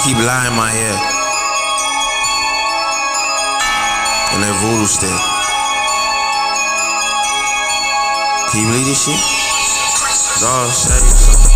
keep lying in my ear. And that voodoo stick. Can you believe this shit? Dog, say something.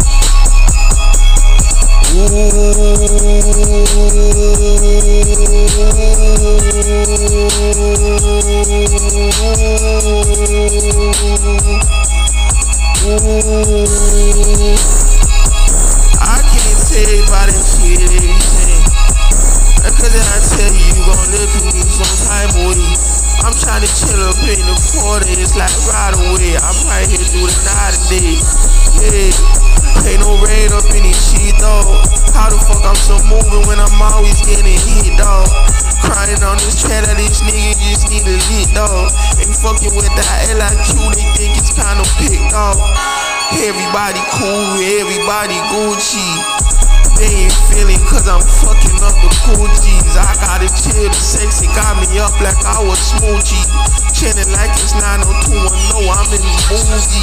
I can't tell you about this shit everything. Cause if I tell you, you gon' look at me some type of way. I'm trying to chill up in the quarter, it's like right away. I'm right here through the night today. Yeah, ain't no raid up in this shit, dawg. How the fuck I'm so moving when I'm always getting hit, dawg? Crying on this track that this nigga just need a lit, dawg. Ain't fucking with that LIQ, they think it's kinda picked, dawg. Everybody cool, everybody Gucci. They ain't feeling cause I'm fucking up the cool G's. I gotta chill, the sexy got me up like I was smoothie. Chillin' like it's 90210, I'm in the movie.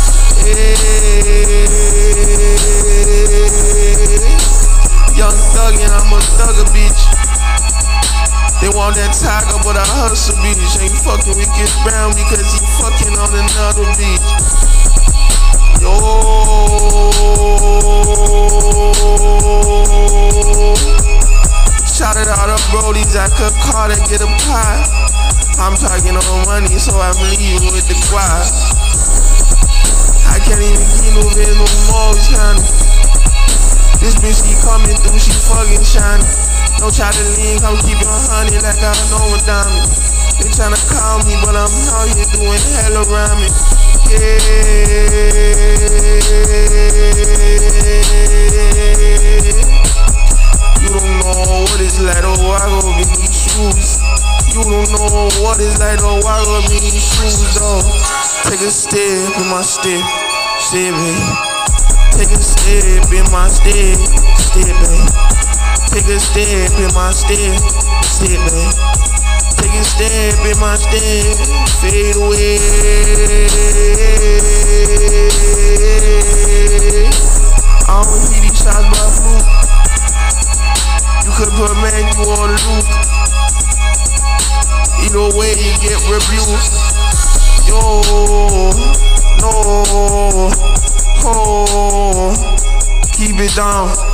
Hey. Young thug and I'm a thugger, bitch. They want that tiger, but I hustle, bitch. Ain't fucking with Chris Brown because he fucking on another bitch. Yo. Shout it out to Brodies, I could call and get a pie. I'm talking on money, so I'm leaving with the guap. I can't even get no vid no more, shining. This bitch, she coming through, she fucking shining. No try to lean, come keep your honey like I know a diamond. They tryna call me, but I'm out here doing hell around me. Yeah. You don't know what it's like to walk over these shoes. You don't know what it's like to walk over these shoes, though. Take a step in my step, babe. Take a step in my step, babe. Take a step in my step, babe. Take a step in my step, fade away. I don't hear these shots by fluke. You could put man, you on the loop. Either way, you get rebuked. Yo, no, oh, keep it down.